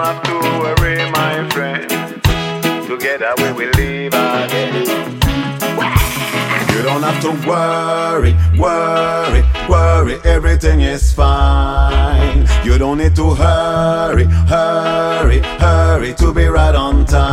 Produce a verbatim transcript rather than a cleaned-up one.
have to worry, my friend. Together we will live again. You don't have to worry, worry, worry, everything is fine. You don't need to hurry, hurry, hurry to be right on time.